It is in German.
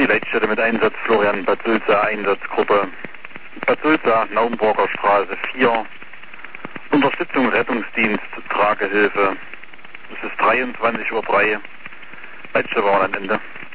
Leitstelle mit Einsatz Florian Bad Sulza, Einsatzgruppe Bad Sulza, Naumburger Straße 4. Unterstützung Rettungsdienst, Tragehilfe. Es ist 23:03 Uhr. Leitstelle war am Ende.